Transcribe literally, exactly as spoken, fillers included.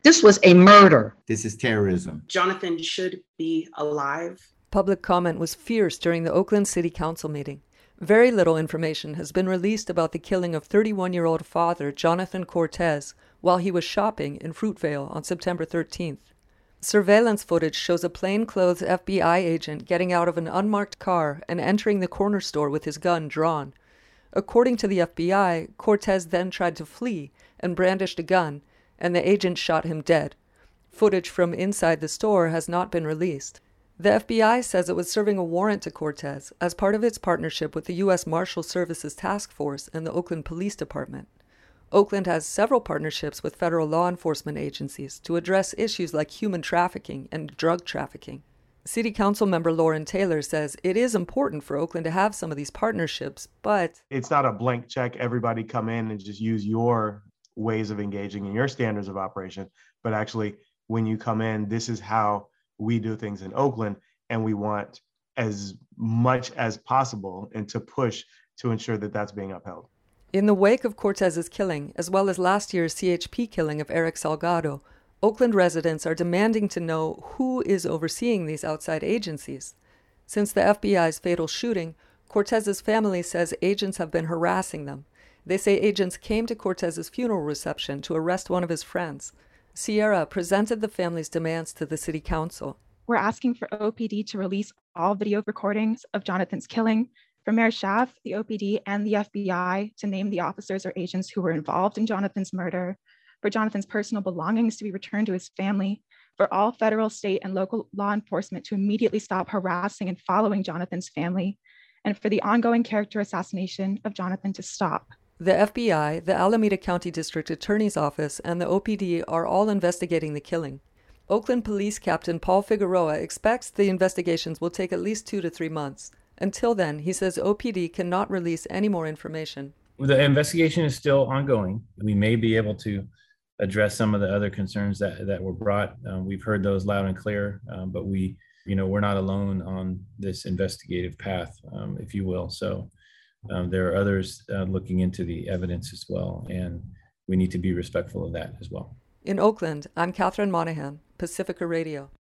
This was a murder. This is terrorism. Jonathan should be alive. Public comment was fierce during the Oakland City Council meeting. Very little information has been released about the killing of thirty-one-year-old father Jonathan Cortez while he was shopping in Fruitvale on September thirteenth. Surveillance footage shows a plainclothes F B I agent getting out of an unmarked car and entering the corner store with his gun drawn. According to the F B I, Cortez then tried to flee and brandished a gun, and the agent shot him dead. Footage from inside the store has not been released. The F B I says it was serving a warrant to Cortez as part of its partnership with the U S Marshal Services Task Force and the Oakland Police Department. Oakland has several partnerships with federal law enforcement agencies to address issues like human trafficking and drug trafficking. City Council member Lauren Taylor says it is important for Oakland to have some of these partnerships, but it's not a blank check, everybody come in and just use your ways of engaging in your standards of operation, but actually when you come in, this is how we do things in Oakland, and we want as much as possible and to push to ensure that that's being upheld. In the wake of Cortez's killing, as well as last year's C H P killing of Eric Salgado, Oakland residents are demanding to know who is overseeing these outside agencies. Since the F B I's fatal shooting, Cortez's family says agents have been harassing them. They say agents came to Cortez's funeral reception to arrest one of his friends. Sierra presented the family's demands to the city council. We're asking for O P D to release all video recordings of Jonathan's killing, for Mayor Schaaf, the O P D, and the F B I to name the officers or agents who were involved in Jonathan's murder, for Jonathan's personal belongings to be returned to his family, for all federal, state, and local law enforcement to immediately stop harassing and following Jonathan's family, and for the ongoing character assassination of Jonathan to stop. The F B I, the Alameda County District Attorney's Office, and the O P D are all investigating the killing. Oakland Police Captain Paul Figueroa expects the investigations will take at least two to three months. Until then, he says O P D cannot release any more information. The investigation is still ongoing. We may be able to address some of the other concerns that, that were brought. Um, we've heard those loud and clear, um, but we, you know, we're not alone on this investigative path, um, if you will. So um, there are others uh, looking into the evidence as well, and we need to be respectful of that as well. In Oakland, I'm Catherine Monahan, Pacifica Radio.